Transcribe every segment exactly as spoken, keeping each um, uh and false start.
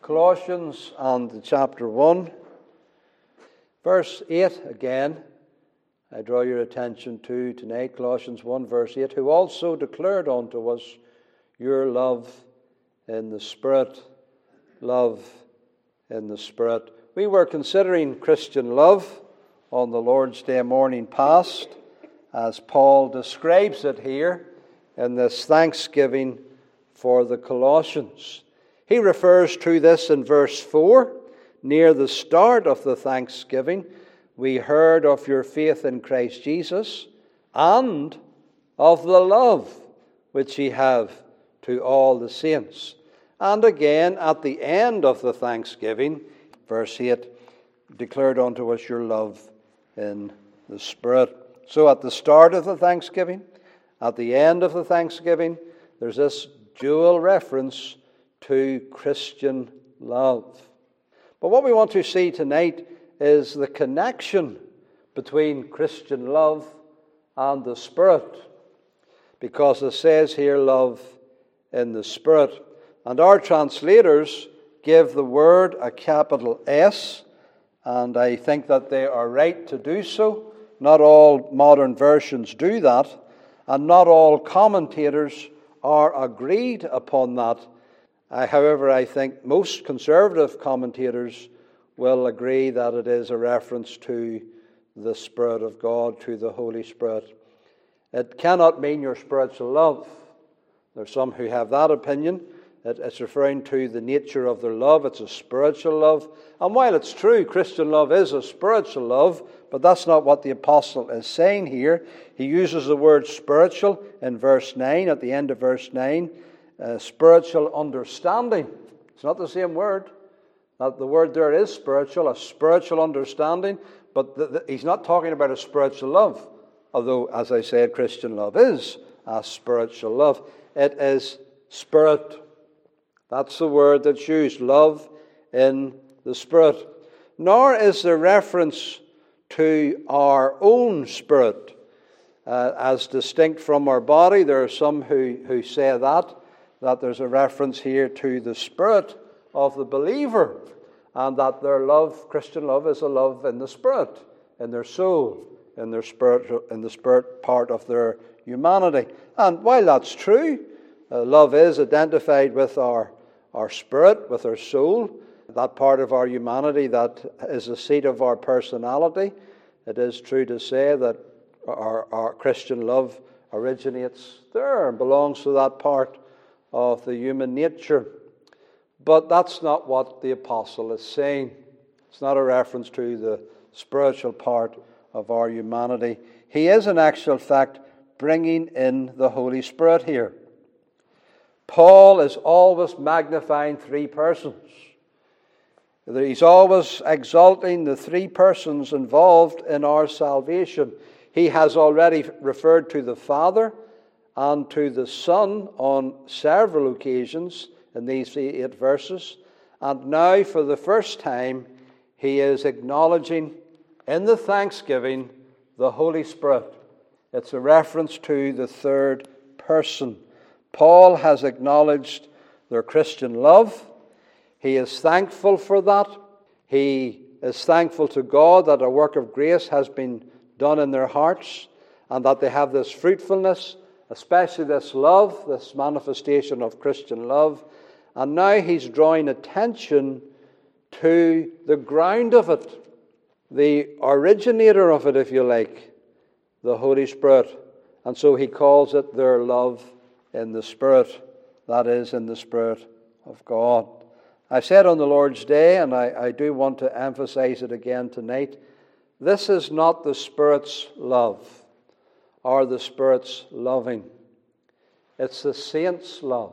Colossians and chapter one, verse eight again, I draw your attention to tonight, Colossians one, verse eight, who also declared unto us your love in the Spirit, love in the Spirit. We were considering Christian love on the Lord's Day morning past, as Paul describes it here in this thanksgiving for the Colossians. He refers to this in verse four. Near the start of the thanksgiving, we heard of your faith in Christ Jesus and of the love which ye have to all the saints. And again, at the end of the thanksgiving, verse eight, declared unto us your love in the Spirit. So at the start of the thanksgiving, at the end of the thanksgiving, there's this dual reference to Christian love. But what we want to see tonight is the connection between Christian love and the Spirit, because it says here, love in the Spirit. And our translators give the word a capital S, and I think that they are right to do so. Not all modern versions do that, and not all commentators are agreed upon that. I, however, I think most conservative commentators will agree that it is a reference to the Spirit of God, to the Holy Spirit. It cannot mean your spiritual love. There are some who have that opinion. It, it's referring to the nature of their love. It's a spiritual love. And while it's true, Christian love is a spiritual love, but that's not what the apostle is saying here. He uses the word spiritual in verse nine, at the end of verse nine. Uh, spiritual understanding. It's not the same word. That the word there is spiritual, a spiritual understanding, but the, the, he's not talking about a spiritual love. Although, as I said, Christian love is a spiritual love. It is spirit. That's the word that's used, love in the Spirit. Nor is there reference to our own spirit uh, as distinct from our body. There are some who, who say that, that there's a reference here to the spirit of the believer, and that their love, Christian love, is a love in the Spirit, in their soul, in their spirit, in the spirit part of their humanity. And while that's true, uh, love is identified with our, our spirit, with our soul, that part of our humanity that is the seat of our personality. It is true to say that our, our Christian love originates there and belongs to that part of the human nature. But that's not what the apostle is saying. It's not a reference to the spiritual part of our humanity. He is, in actual fact, bringing in the Holy Spirit here. Paul is always magnifying three persons. He's always exalting the three persons involved in our salvation. He has already referred to the Father and to the Son on several occasions in these eight verses. And now, for the first time, he is acknowledging in the thanksgiving the Holy Spirit. It's a reference to the third person. Paul has acknowledged their Christian love. He is thankful for that. He is thankful to God that a work of grace has been done in their hearts and that they have this fruitfulness, especially this love, this manifestation of Christian love. And now he's drawing attention to the ground of it, the originator of it, if you like, the Holy Spirit. And so he calls it their love in the Spirit, that is, in the Spirit of God. I said on the Lord's Day, and I, I do want to emphasize it again tonight, this is not the Spirit's love or the Spirit's loving. It's the saint's love.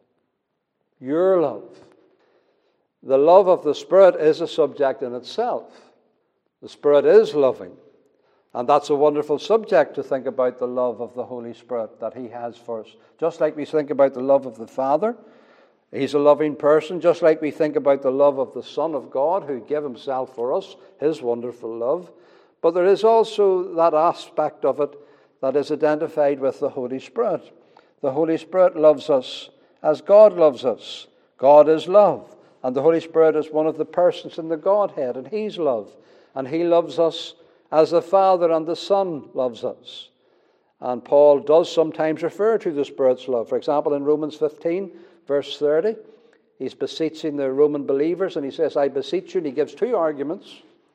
Your love. The love of the Spirit is a subject in itself. The Spirit is loving. And that's a wonderful subject to think about the love of the Holy Spirit that He has for us. Just like we think about the love of the Father, He's a loving person. Just like we think about the love of the Son of God who gave Himself for us, His wonderful love. But there is also that aspect of it that is identified with the Holy Spirit. The Holy Spirit loves us as God loves us. God is love. And the Holy Spirit is one of the persons in the Godhead, and He's love. And He loves us as the Father and the Son loves us. And Paul does sometimes refer to the Spirit's love. For example, in Romans fifteen, verse thirty, he's beseeching the Roman believers, and he says, I beseech you, and he gives two arguments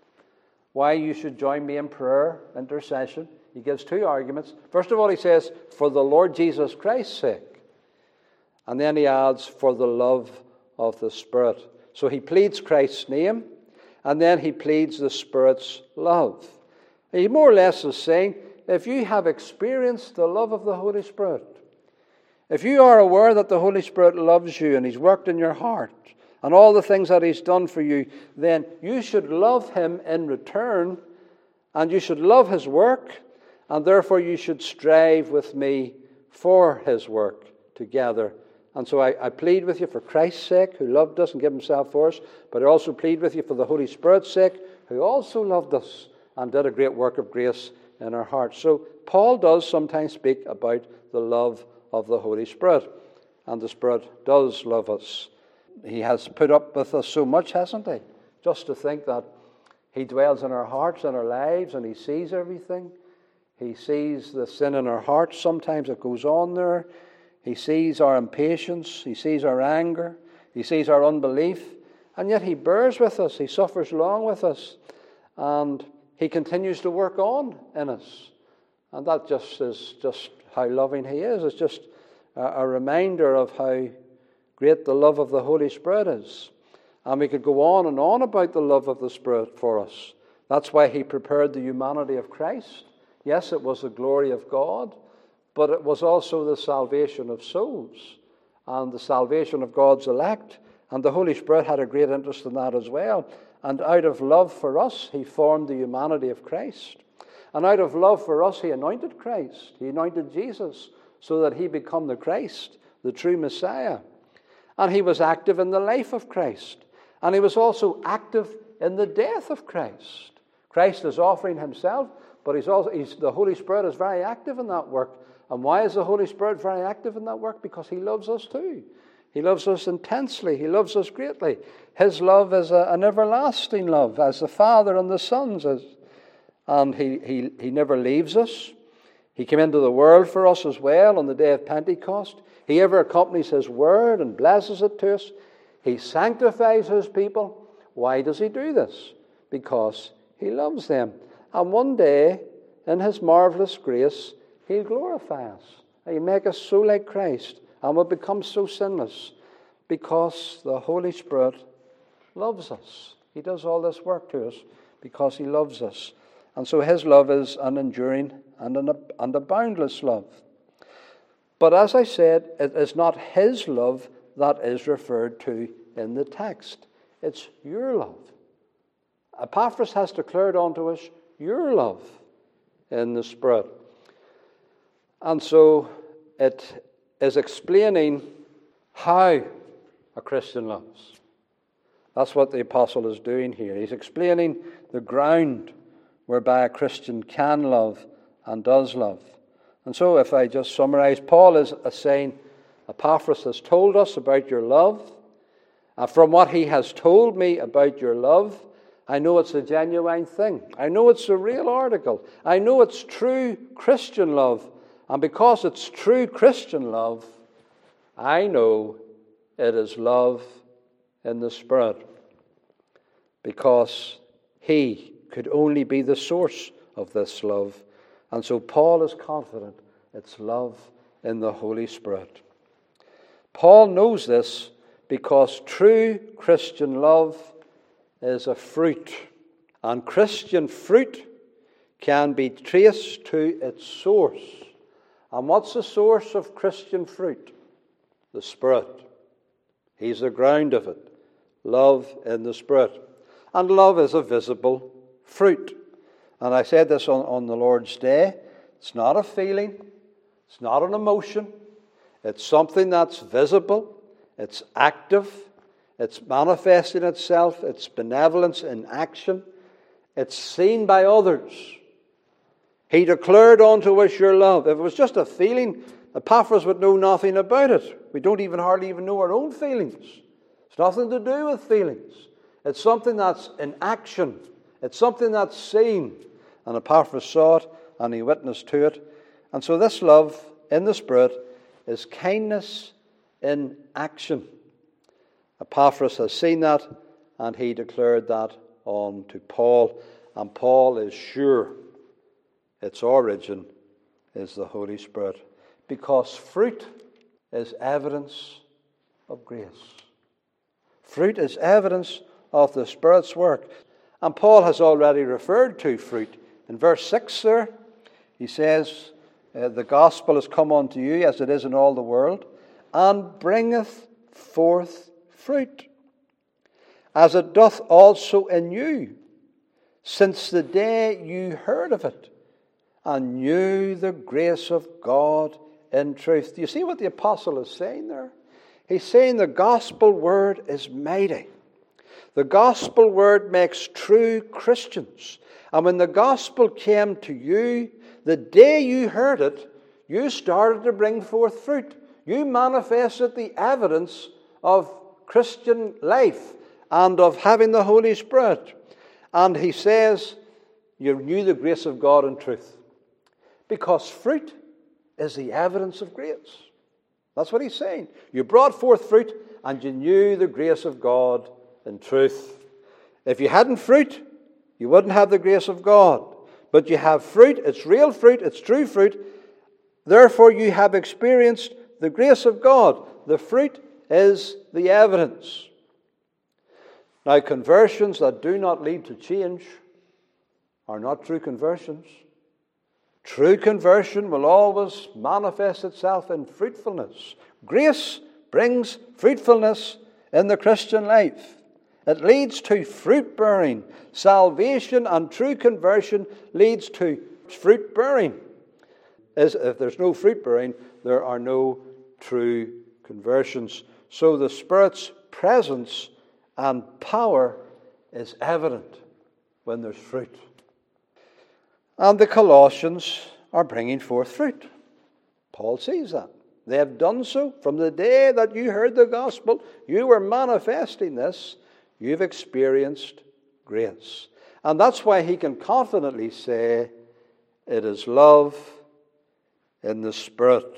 why you should join me in prayer, intercession. He gives two arguments. First of all, he says, for the Lord Jesus Christ's sake. And then he adds, for the love of the Spirit. So he pleads Christ's name, and then he pleads the Spirit's love. He more or less is saying, if you have experienced the love of the Holy Spirit, if you are aware that the Holy Spirit loves you and He's worked in your heart and all the things that He's done for you, then you should love Him in return, and you should love His work, and therefore you should strive with me for His work together. And so I, I plead with you for Christ's sake, who loved us and gave Himself for us, but I also plead with you for the Holy Spirit's sake, who also loved us and did a great work of grace in our hearts. So Paul does sometimes speak about the love of the Holy Spirit, and the Spirit does love us. He has put up with us so much, hasn't He? Just to think that He dwells in our hearts and our lives, and He sees everything. He sees the sin in our hearts sometimes that goes on there. He sees our impatience. He sees our anger. He sees our unbelief. And yet He bears with us. He suffers long with us. And He continues to work on in us. And that just is just how loving He is. It's just a, a reminder of how great the love of the Holy Spirit is. And we could go on and on about the love of the Spirit for us. That's why He prepared the humanity of Christ. Yes, it was the glory of God, but it was also the salvation of souls and the salvation of God's elect. And the Holy Spirit had a great interest in that as well. And out of love for us, He formed the humanity of Christ. And out of love for us, He anointed Christ. He anointed Jesus so that He become the Christ, the true Messiah. And He was active in the life of Christ. And He was also active in the death of Christ. Christ is offering Himself, but he's also, he's, the Holy Spirit is very active in that work. And why is the Holy Spirit very active in that work? Because He loves us too. He loves us intensely. He loves us greatly. His love is a, an everlasting love, as the Father and the Son's is. And he, he, he never leaves us. He came into the world for us as well on the day of Pentecost. He ever accompanies His word and blesses it to us. He sanctifies His people. Why does He do this? Because He loves them. And one day, in His marvelous grace, He'll glorify us. He'll make us so like Christ, and we'll become so sinless, because the Holy Spirit loves us. He does all this work to us because He loves us. And so His love is an enduring and, an, and a boundless love. But as I said, it is not His love that is referred to in the text. It's your love. Epaphras has declared unto us your love in the Spirit. And so it is explaining how a Christian loves. That's what the apostle is doing here. He's explaining the ground whereby a Christian can love and does love. And so if I just summarize, Paul is saying, Epaphras has told us about your love. And from what he has told me about your love, I know it's a genuine thing. I know it's a real article. I know it's true Christian love. And because it's true Christian love, I know it is love in the Spirit. Because He could only be the source of this love. And so Paul is confident it's love in the Holy Spirit. Paul knows this because true Christian love is a fruit. And Christian fruit can be traced to its source. And what's the source of Christian fruit? The Spirit. He's the ground of it. Love in the Spirit. And love is a visible fruit. And I said this on, on the Lord's Day. It's not a feeling. It's not an emotion. It's something that's visible. It's active. It's manifesting itself. It's benevolence in action. It's seen by others. He declared unto us your love. If it was just a feeling, Epaphras would know nothing about it. We don't even hardly even know our own feelings. It's nothing to do with feelings. It's something that's in action. It's something that's seen. And Epaphras saw it, and he witnessed to it. And so this love in the Spirit is kindness in action. Epaphras has seen that, and he declared that on to Paul. And Paul is sure its origin is the Holy Spirit, because fruit is evidence of grace. Fruit is evidence of the Spirit's work. And Paul has already referred to fruit. In verse six there, he says, uh, the gospel is come unto you as it is in all the world, and bringeth forth fruit, as it doth also in you, since the day you heard of it, and knew the grace of God in truth. Do you see what the apostle is saying there? He's saying the gospel word is mighty. The gospel word makes true Christians. And when the gospel came to you, the day you heard it, you started to bring forth fruit. You manifested the evidence of Christian life and of having the Holy Spirit. And he says, you knew the grace of God in truth. Because fruit is the evidence of grace. That's what he's saying. You brought forth fruit and you knew the grace of God in truth. If you hadn't fruit, you wouldn't have the grace of God. But you have fruit, it's real fruit, it's true fruit. Therefore you have experienced the grace of God. The fruit is the evidence. Now, conversions that do not lead to change are not true conversions. True conversion will always manifest itself in fruitfulness. Grace brings fruitfulness in the Christian life. It leads to fruit bearing. Salvation and true conversion leads to fruit bearing. As if there's no fruit bearing, there are no true conversions. So the Spirit's presence and power is evident when there's fruit. And the Colossians are bringing forth fruit. Paul sees that. They have done so. From the day that you heard the gospel, you were manifesting this. You've experienced grace. And that's why he can confidently say, it is love in the Spirit.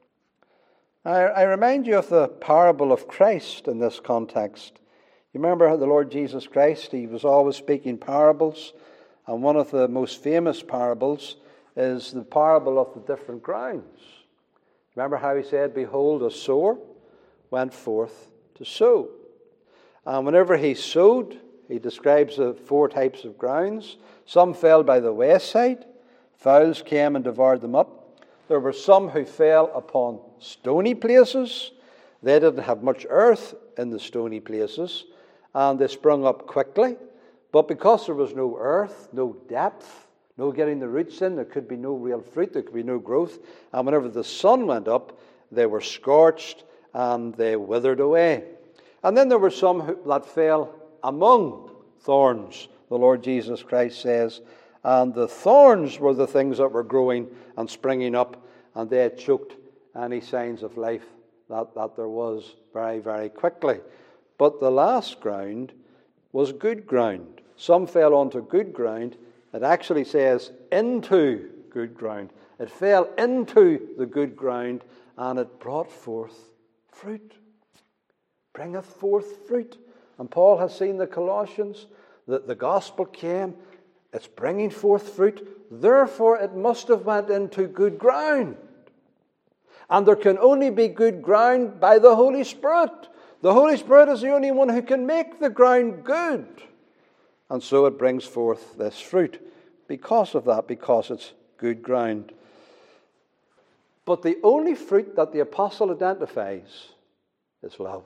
I, I remind you of the parable of Christ in this context. You remember how the Lord Jesus Christ, he was always speaking parables. And one of the most famous parables is the parable of the different grounds. Remember how he said, behold, a sower went forth to sow. And whenever he sowed, he describes the four types of grounds. Some fell by the wayside. Fowls came and devoured them up. There were some who fell upon stony places. They didn't have much earth in the stony places, and they sprung up quickly. But because there was no earth, no depth, no getting the roots in, there could be no real fruit, there could be no growth. And whenever the sun went up, they were scorched and they withered away. And then there were some who, that fell among thorns, the Lord Jesus Christ says. And the thorns were the things that were growing and springing up, and they had choked any signs of life that, that there was very, very quickly. But the last ground was good ground. Some fell onto good ground. It actually says into good ground. It fell into the good ground, and it brought forth fruit. Bringeth forth fruit. And Paul has seen the Colossians, that the gospel came, it's bringing forth fruit. Therefore it must have went into good ground. And there can only be good ground by the Holy Spirit. The Holy Spirit is the only one who can make the ground good. And so it brings forth this fruit because of that, because it's good ground. But the only fruit that the apostle identifies is love.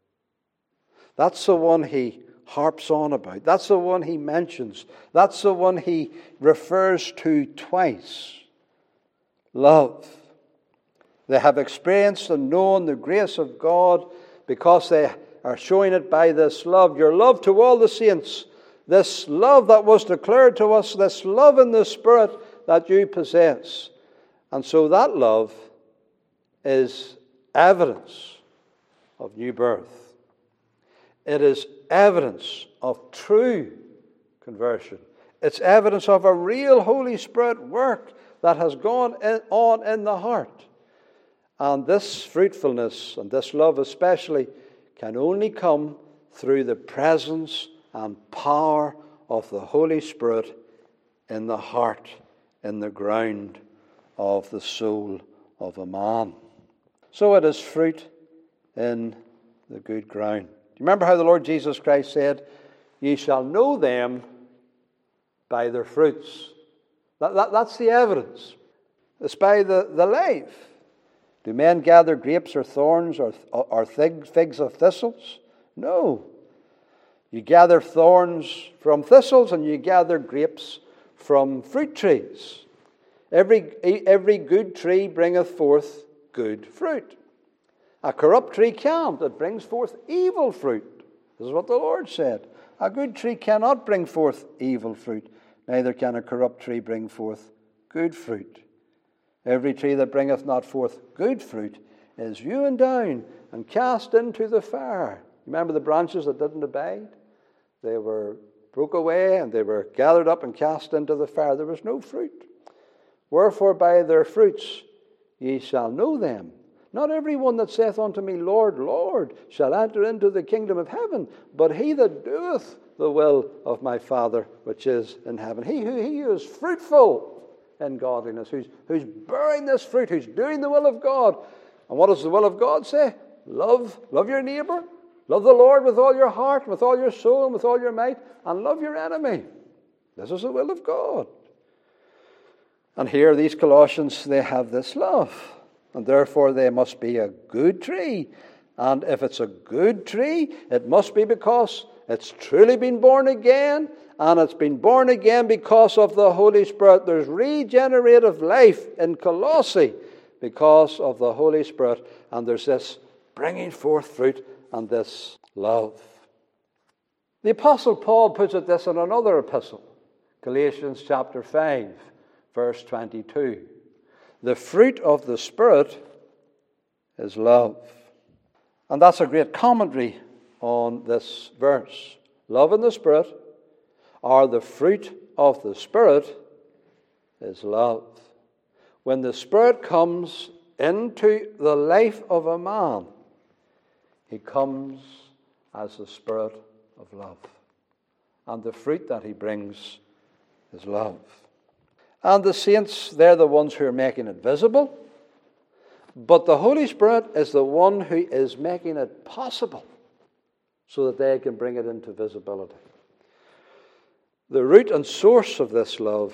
That's the one he harps on about. That's the one he mentions. That's the one he refers to twice. Love. They have experienced and known the grace of God because they are showing it by this love. Your love to all the saints. This love that was declared to us. This love in the Spirit that you possess. And so that love is evidence of new birth. It is evidence of true conversion. It's evidence of a real Holy Spirit work that has gone in, on in the heart. And this fruitfulness and this love especially can only come through the presence and power of the Holy Spirit in the heart, in the ground of the soul of a man. So it is fruit in the good ground. Do you remember how the Lord Jesus Christ said, "Ye shall know them by their fruits"? That, that, that's the evidence. It's by the, the life. Do men gather grapes or thorns or, or figs of thistles? No. You gather thorns from thistles and you gather grapes from fruit trees. Every, every good tree bringeth forth good fruit. A corrupt tree can't. It brings forth evil fruit. This is what the Lord said. A good tree cannot bring forth evil fruit. Neither can a corrupt tree bring forth good fruit. Every tree that bringeth not forth good fruit is hewn down and cast into the fire. Remember the branches that didn't abide? They were broke away and they were gathered up and cast into the fire. There was no fruit. Wherefore by their fruits ye shall know them. Not every one that saith unto me, Lord, Lord, shall enter into the kingdom of heaven, but he that doeth the will of my Father which is in heaven. He who, he who is fruitful in godliness, who's, who's bearing this fruit, who's doing the will of God. And what does the will of God say? Love, love your neighbor. Love the Lord with all your heart, with all your soul, and with all your might, and love your enemy. This is the will of God. And here, these Colossians, they have this love. And therefore, they must be a good tree. And if it's a good tree, it must be because it's truly been born again. And it's been born again because of the Holy Spirit. There's regenerative life in Colossae because of the Holy Spirit. And there's this bringing forth fruit and this love. The Apostle Paul puts it this in another epistle, Galatians chapter five, verse twenty-two. The fruit of the Spirit is love. And that's a great commentary on this verse. Love in the Spirit, or the fruit of the Spirit, is love. When the Spirit comes into the life of a man, he comes as the Spirit of love. And the fruit that he brings is love. And the saints, they're the ones who are making it visible. But the Holy Spirit is the one who is making it possible so that they can bring it into visibility. The root and source of this love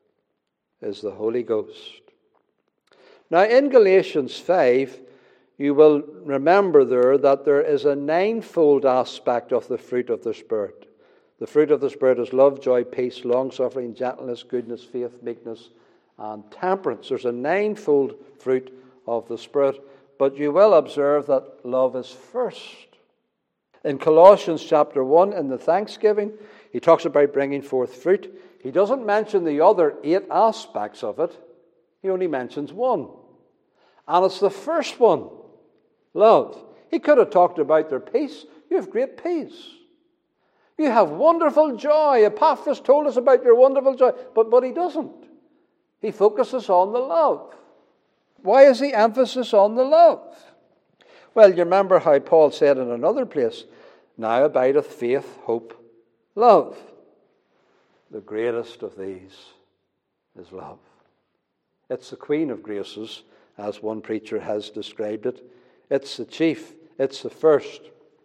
is the Holy Ghost. Now in Galatians five, you will remember there that there is a ninefold aspect of the fruit of the Spirit. The fruit of the Spirit is love, joy, peace, long-suffering, gentleness, goodness, faith, meekness, and temperance. There's a ninefold fruit of the Spirit. But you will observe that love is first. In Colossians chapter one, in the Thanksgiving, he talks about bringing forth fruit. He doesn't mention the other eight aspects of it. He only mentions one. And it's the first one. Love. He could have talked about their peace. You have great peace. You have wonderful joy. Epaphras told us about your wonderful joy. But, but he doesn't. He focuses on the love. Why is the emphasis on the love? Well, you remember how Paul said in another place, now abideth faith, hope, love. The greatest of these is love. It's the queen of graces, as one preacher has described it. It's the chief. It's the first.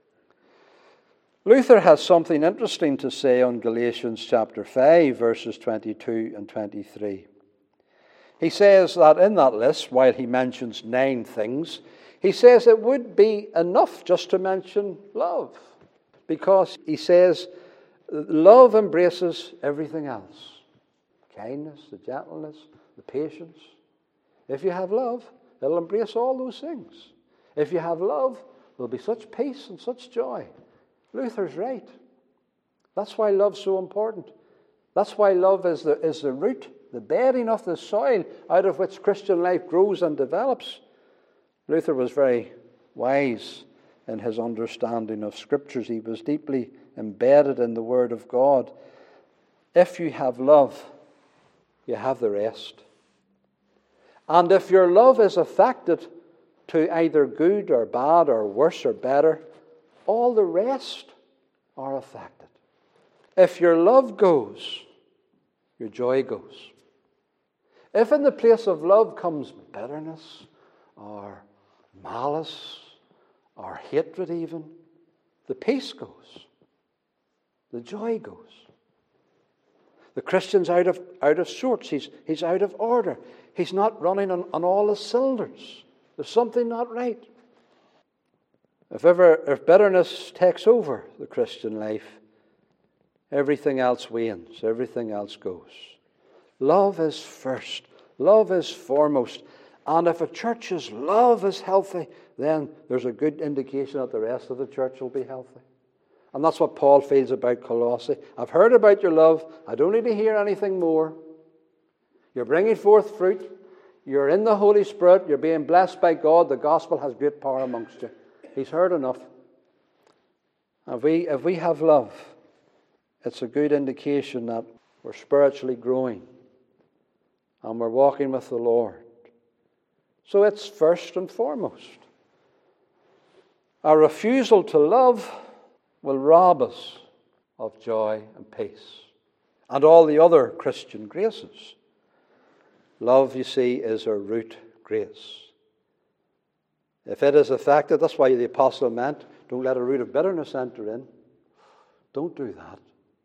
Luther has something interesting to say on Galatians chapter five, verses twenty-two and twenty-three. He says that in that list, while he mentions nine things, he says it would be enough just to mention love. Because he says love embraces everything else. Kindness, the gentleness, the patience. If you have love, it'll embrace all those things. If you have love, there'll be such peace and such joy. Luther's right. That's why love's so important. That's why love is the, is the root, the bedding of the soil out of which Christian life grows and develops. Luther was very wise in his understanding of Scriptures. He was deeply embedded in the Word of God. If you have love, you have the rest. And if your love is affected to either good or bad or worse or better, all the rest are affected. If your love goes, your joy goes. If in the place of love comes bitterness or malice or hatred even, the peace goes. The joy goes. The Christian's out of, out of sorts. He's, he's out of order. He's not running on, on all the cylinders. There's something not right. If ever, if bitterness takes over the Christian life, everything else wanes. Everything else goes. Love is first. Love is foremost. And if a church's love is healthy, then there's a good indication that the rest of the church will be healthy. And that's what Paul feels about Colossae. I've heard about your love. I don't need to hear anything more. You're bringing forth fruit. You're in the Holy Spirit. You're being blessed by God. The gospel has great power amongst you. He's heard enough. If we, if we have love, it's a good indication that we're spiritually growing and we're walking with the Lord. So it's first and foremost. Our refusal to love will rob us of joy and peace and all the other Christian graces. Love, you see, is a root grace. If it is affected, that's why the apostle meant, don't let a root of bitterness enter in. Don't do that.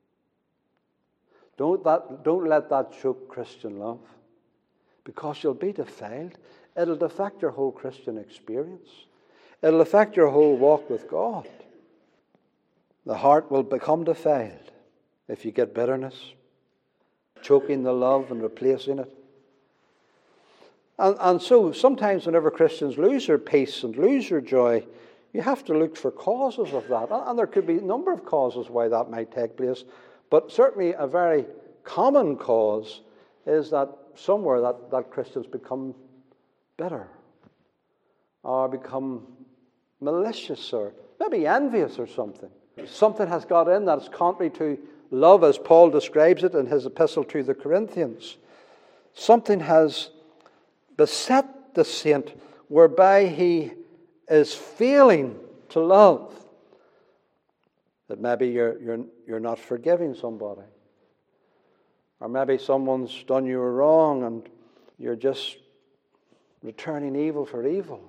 Don't, that, don't let that choke Christian love, because you'll be defiled. It'll affect your whole Christian experience. It'll affect your whole walk with God. The heart will become defiled if you get bitterness, choking the love and replacing it. And, and so sometimes whenever Christians lose their peace and lose their joy, you have to look for causes of that. And, and there could be a number of causes why that might take place. But certainly a very common cause is that somewhere that, that Christians become bitter or become malicious or maybe envious or something. Something has got in that's contrary to love as Paul describes it in his epistle to the Corinthians. Something has beset the saint whereby he is failing to love. That maybe you're, you're, you're not forgiving somebody. Or maybe someone's done you wrong and you're just returning evil for evil.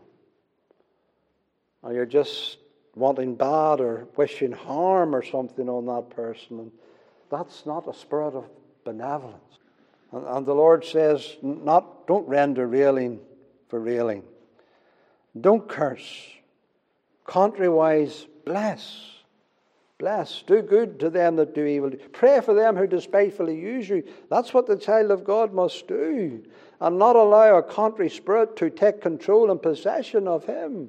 Or you're just wanting bad or wishing harm or something on that person. And that's not a spirit of benevolence. And, and the Lord says, not, don't render railing for railing. Don't curse. Contrariwise, bless. Bless. Do good to them that do evil. Pray for them who despitefully use you. That's what the child of God must do. And not allow a contrary spirit to take control and possession of him.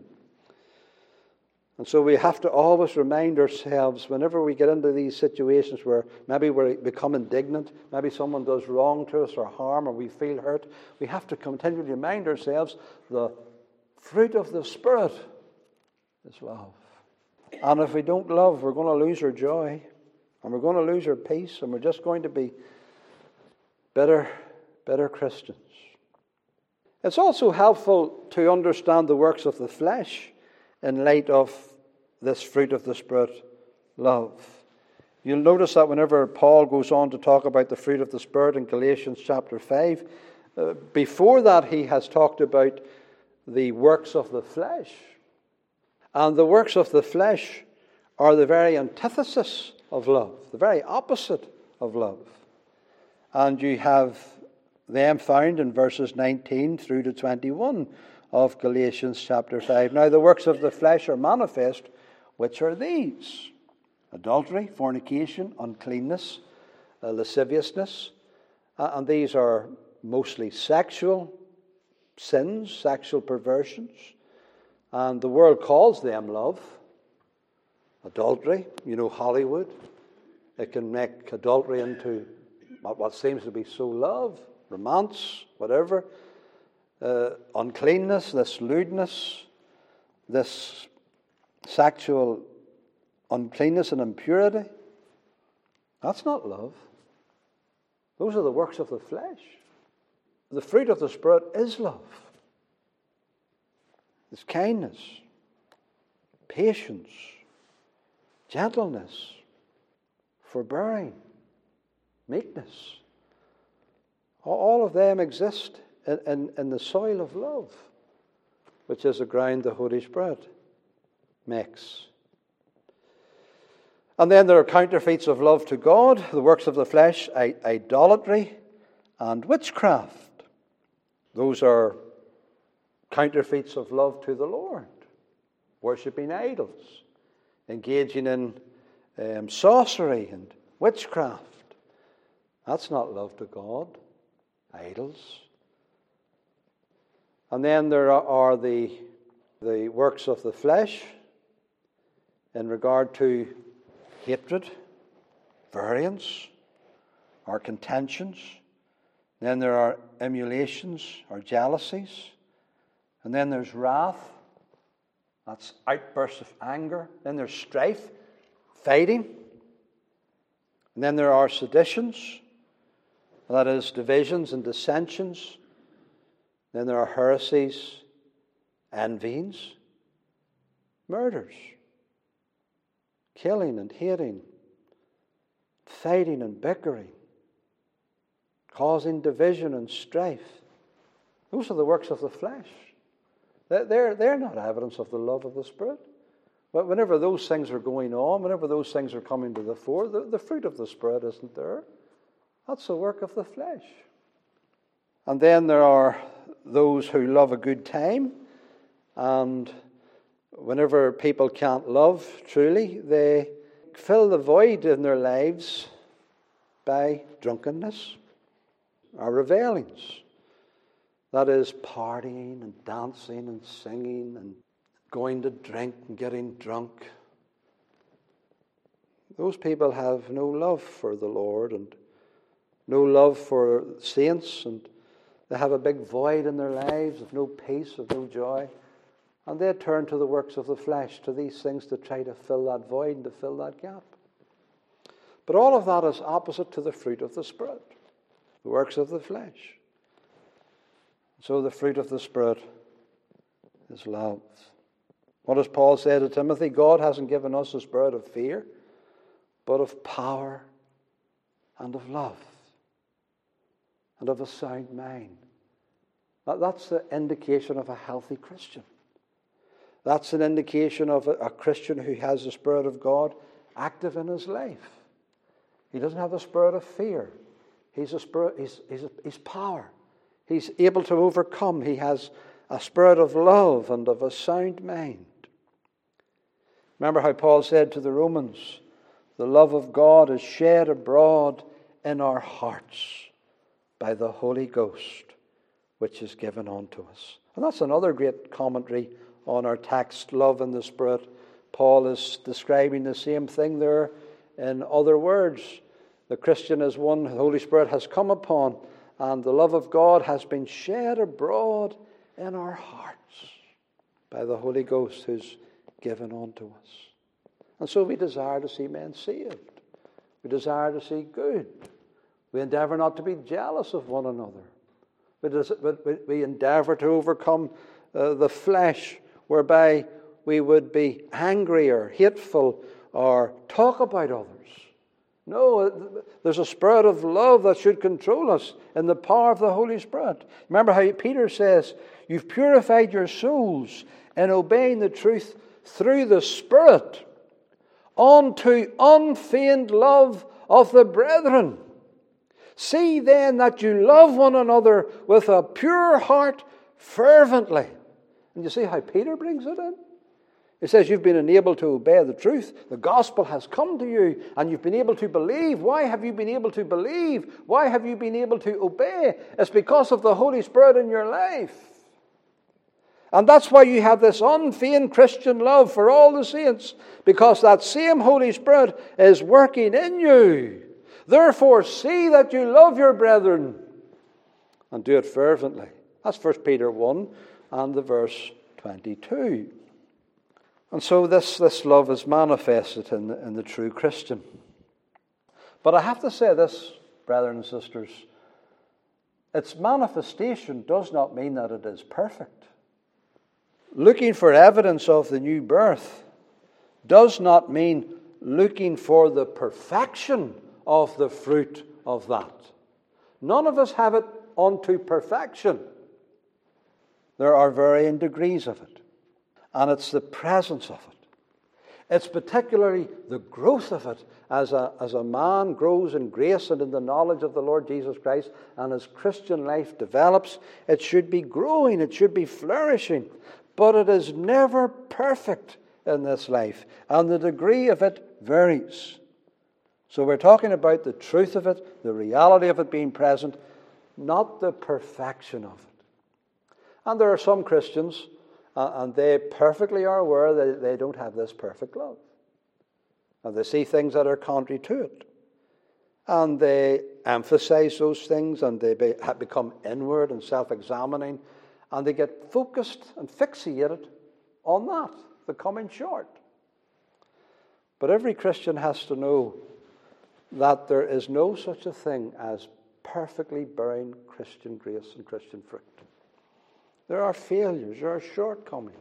And so we have to always remind ourselves whenever we get into these situations where maybe we become indignant, maybe someone does wrong to us or harm or we feel hurt, we have to continually remind ourselves the fruit of the Spirit is love. And if we don't love, we're going to lose our joy and we're going to lose our peace and we're just going to be bitter, bitter Christians. It's also helpful to understand the works of the flesh in light of this fruit of the Spirit, love. You'll notice that whenever Paul goes on to talk about the fruit of the Spirit in Galatians chapter five, uh, before that he has talked about the works of the flesh. And the works of the flesh are the very antithesis of love, the very opposite of love. And you have them found in verses nineteen through to twenty-one of Galatians chapter five. Now the works of the flesh are manifest, which are these: adultery, fornication, uncleanness, uh, lasciviousness. Uh, and these are mostly sexual sins, sexual perversions. And the world calls them love. Adultery, you know, Hollywood. It can make adultery into what seems to be so love, romance, whatever. Uh, uncleanness, this lewdness, this sexual uncleanness and impurity. That's not love. Those are the works of the flesh. The fruit of the Spirit is love. It's kindness, patience, gentleness, forbearing, meekness. All of them exist in, in, in the soil of love, which is the ground the Holy Spirit makes. And then there are counterfeits of love to God, the works of the flesh, idolatry, and witchcraft. Those are counterfeits of love to the Lord. Worshipping idols, engaging in um, sorcery and witchcraft. That's not love to God. Idols. And then there are the, the works of the flesh in regard to hatred, variance, or contentions. Then there are emulations or jealousies. And then there's wrath. That's outbursts of anger. Then there's strife, fighting. And then there are seditions. That is, divisions and dissensions. Then there are heresies, envyings, murders, killing and hating, fighting and bickering, causing division and strife. Those are the works of the flesh. They're, they're not evidence of the love of the Spirit. But whenever those things are going on, whenever those things are coming to the fore, the, the fruit of the Spirit isn't there. That's the work of the flesh. And then there are those who love a good time, and whenever people can't love truly, they fill the void in their lives by drunkenness or revelings. That is, partying and dancing and singing and going to drink and getting drunk. Those people have no love for the Lord and no love for saints, and they have a big void in their lives of no peace, of no joy. And they turn to the works of the flesh, to these things to try to fill that void and to fill that gap. But all of that is opposite to the fruit of the Spirit, the works of the flesh. So the fruit of the Spirit is love. What does Paul say to Timothy? God hasn't given us a spirit of fear, but of power and of love and of a sound mind. That's the indication of a healthy Christian. That's an indication of a, a Christian who has the Spirit of God active in his life. He doesn't have a spirit of fear. He's a spirit. He's, he's, a, he's power. He's able to overcome. He has a spirit of love and of a sound mind. Remember how Paul said to the Romans, the love of God is shed abroad in our hearts by the Holy Ghost, which is given unto us. And that's another great commentary on our text, love in the Spirit. Paul is describing the same thing there in other words. The Christian is one the Holy Spirit has come upon, and the love of God has been shed abroad in our hearts by the Holy Ghost who's given unto us. And so we desire to see men saved. We desire to see good. We endeavour not to be jealous of one another. We, des- we endeavour to overcome uh, the flesh, whereby we would be angry or hateful or talk about others. No, there's a spirit of love that should control us in the power of the Holy Spirit. Remember how Peter says, you've purified your souls in obeying the truth through the Spirit unto unfeigned love of the brethren. See then that you love one another with a pure heart fervently. And you see how Peter brings it in? He says you've been enabled to obey the truth. The gospel has come to you and you've been able to believe. Why have you been able to believe? Why have you been able to obey? It's because of the Holy Spirit in your life. And that's why you have this unfeigned Christian love for all the saints, because that same Holy Spirit is working in you. Therefore, see that you love your brethren and do it fervently. That's First Peter one and the verse twenty-two. And so this, this love is manifested in the, in the true Christian. But I have to say this, brethren and sisters, its manifestation does not mean that it is perfect. Looking for evidence of the new birth does not mean looking for the perfection of the fruit of that. None of us have it unto perfection. There are varying degrees of it. And it's the presence of it. It's particularly the growth of it as a, as a man grows in grace and in the knowledge of the Lord Jesus Christ, and as Christian life develops, it should be growing, it should be flourishing. But it is never perfect in this life, and the degree of it varies. So we're talking about the truth of it, the reality of it being present, not the perfection of it. And there are some Christians, uh, and they perfectly are aware that they don't have this perfect love. And they see things that are contrary to it. And they emphasize those things, and they be, have become inward and self-examining, and they get focused and fixated on that, the coming short. But every Christian has to know that there is no such a thing as perfectly bearing Christian grace and Christian fruit. There are failures, there are shortcomings.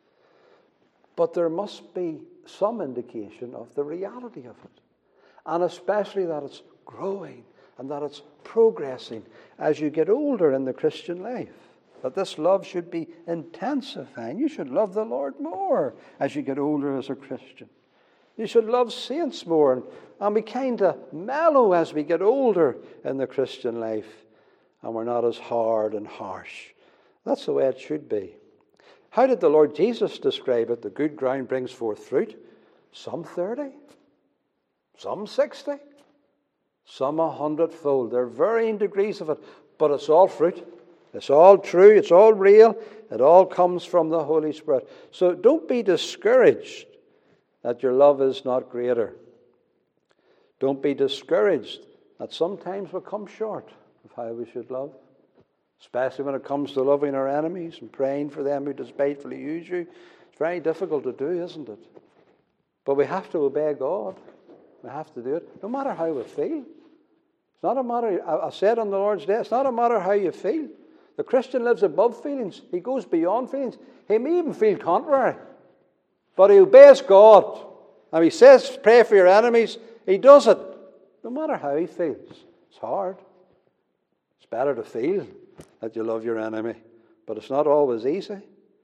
But there must be some indication of the reality of it. And especially that it's growing and that it's progressing as you get older in the Christian life. That this love should be intensifying. You should love the Lord more as you get older as a Christian. You should love saints more and, and be kind of mellow as we get older in the Christian life. And we're not as hard and harsh. That's the way it should be. How did the Lord Jesus describe it? The good ground brings forth fruit. Some thirty, some sixty, some a hundredfold. There are varying degrees of it, but it's all fruit. It's all true. It's all real. It all comes from the Holy Spirit. So don't be discouraged that your love is not greater. Don't be discouraged that sometimes we come short of how we should love. Especially when it comes to loving our enemies and praying for them who despitefully use you. It's very difficult to do, isn't it? But we have to obey God. We have to do it, no matter how we feel. It's not a matter, I said on the Lord's Day, it's not a matter how you feel. The Christian lives above feelings. He goes beyond feelings. He may even feel contrary. But he obeys God. And he says, pray for your enemies. He does it, no matter how he feels. It's hard. It's better to feel that you love your enemy. But it's not always easy.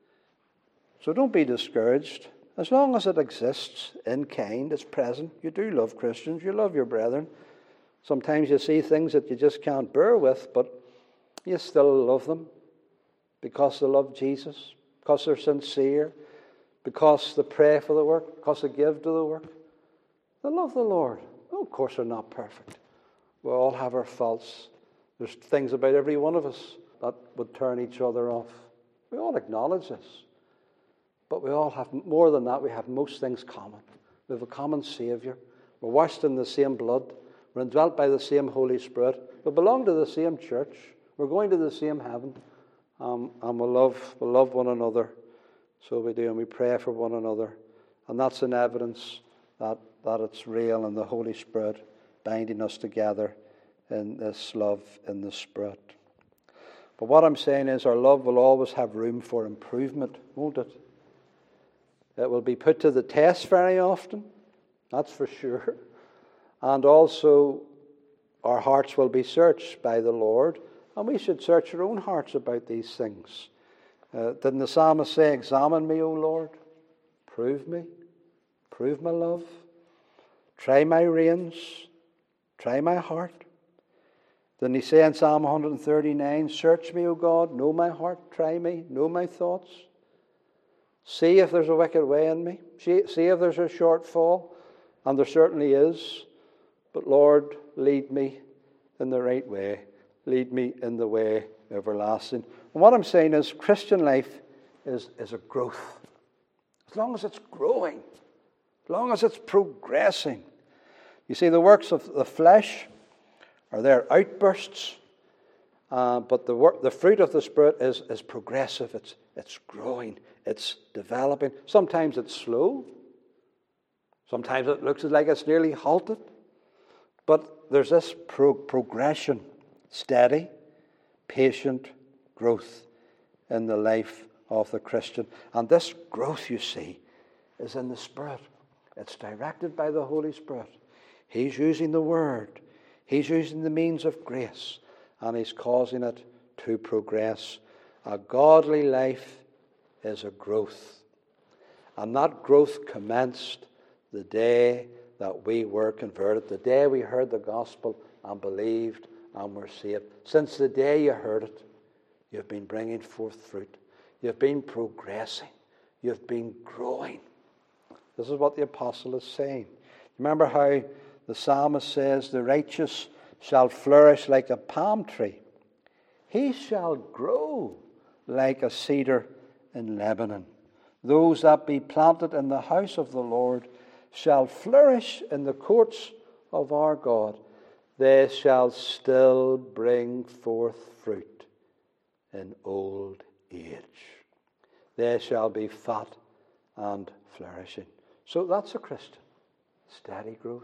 So don't be discouraged. As long as it exists in kind, it's present. You do love Christians. You love your brethren. Sometimes you see things that you just can't bear with, but you still love them because they love Jesus, because they're sincere, because they pray for the work, because they give to the work. They love the Lord. Oh, of course, they're not perfect. We all have our faults. There's things about every one of us that would turn each other off. We all acknowledge this. But we all have, more than that, we have most things common. We have a common Saviour. We're washed in the same blood. We're indwelt by the same Holy Spirit. We belong to the same church. We're going to the same heaven. Um, and we love, we love one another. So we do, and we pray for one another. And that's an evidence that, that it's real and the Holy Spirit binding us together in this love in the Spirit. But what I'm saying is our love will always have room for improvement, won't it? It will be put to the test very often, that's for sure. And also our hearts will be searched by the Lord, and we should search our own hearts about these things. Uh, didn't the psalmist say, examine me, O Lord, prove me, prove my love, try my reins, try my heart. Didn't he say in Psalm one thirty-nine, search me, O God, know my heart, try me, know my thoughts. See if there's a wicked way in me. See if there's a shortfall. And there certainly is. But Lord, lead me in the right way. Lead me in the way everlasting. And what I'm saying is Christian life is, is a growth. As long as it's growing. As long as it's progressing. You see, the works of the flesh are their outbursts. Uh, but the work, the fruit of the Spirit is, is progressive. It's, It's growing. It's developing. Sometimes it's slow. Sometimes it looks like it's nearly halted. But there's this pro- progression, steady, patient growth in the life of the Christian. And this growth, you see, is in the Spirit. It's directed by the Holy Spirit. He's using the Word. He's using the means of grace. And He's causing it to progress. A godly life is a growth. And that growth commenced the day that we were converted, the day we heard the gospel and believed and were saved. Since the day you heard it, you've been bringing forth fruit. You've been progressing. You've been growing. This is what the apostle is saying. Remember how the psalmist says, the righteous shall flourish like a palm tree. He shall grow like a cedar in Lebanon. Those that be planted in the house of the Lord shall flourish in the courts of our God. They shall still bring forth fruit in old age. They shall be fat and flourishing. So that's a Christian. Steady growth,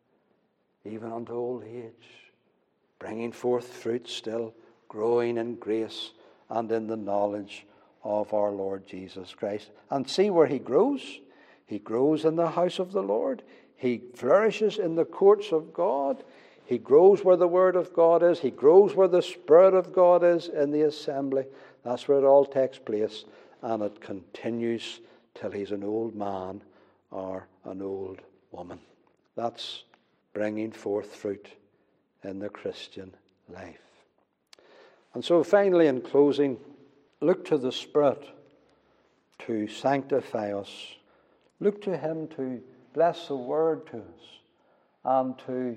even unto old age. Bringing forth fruit still, growing in grace and in the knowledge of our Lord Jesus Christ. And see where he grows. He grows in the house of the Lord. He flourishes in the courts of God. He grows where the Word of God is. He grows where the Spirit of God is in the assembly. That's where it all takes place. And it continues till he's an old man or an old woman. That's bringing forth fruit in the Christian life. And so finally, in closing, look to the Spirit to sanctify us. Look to Him to bless the Word to us and to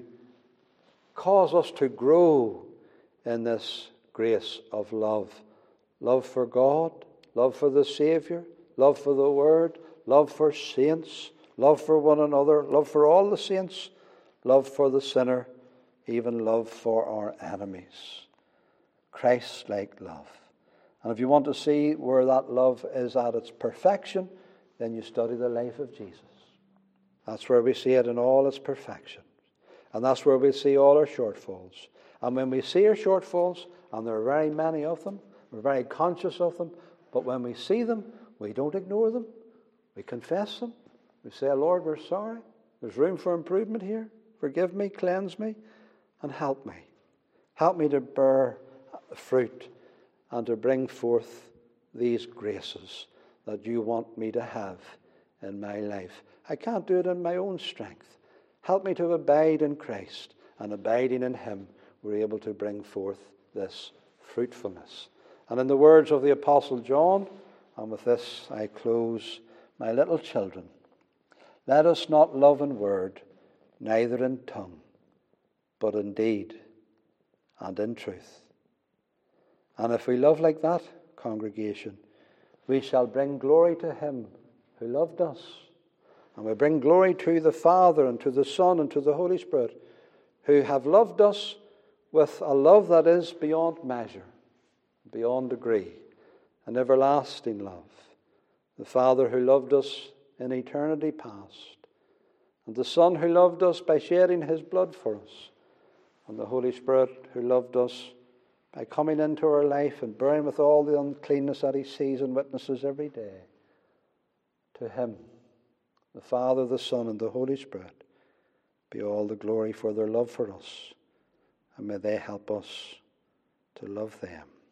cause us to grow in this grace of love. Love for God, love for the Saviour, love for the Word, love for saints, love for one another, love for all the saints, love for the sinner, even love for our enemies. Christ-like love. And if you want to see where that love is at its perfection, then you study the life of Jesus. That's where we see it in all its perfection. And that's where we see all our shortfalls. And when we see our shortfalls, and there are very many of them, we're very conscious of them, but when we see them, we don't ignore them. We confess them. We say, Lord, we're sorry. There's room for improvement here. Forgive me, cleanse me, and help me. Help me to bear fruit and to bring forth these graces that you want me to have in my life. I can't do it in my own strength. Help me to abide in Christ, and abiding in Him, we're able to bring forth this fruitfulness. And in the words of the Apostle John, and with this I close, my little children, let us not love in word, neither in tongue, but in deed and in truth. And if we love like that, congregation, we shall bring glory to Him who loved us. And we bring glory to the Father and to the Son and to the Holy Spirit, who have loved us with a love that is beyond measure, beyond degree, an everlasting love. The Father who loved us in eternity past, and the Son who loved us by shedding His blood for us, and the Holy Spirit who loved us by coming into our life and bearing with all the uncleanness that He sees and witnesses every day. To Him, the Father, the Son, and the Holy Spirit, be all the glory for their love for us, and may they help us to love them.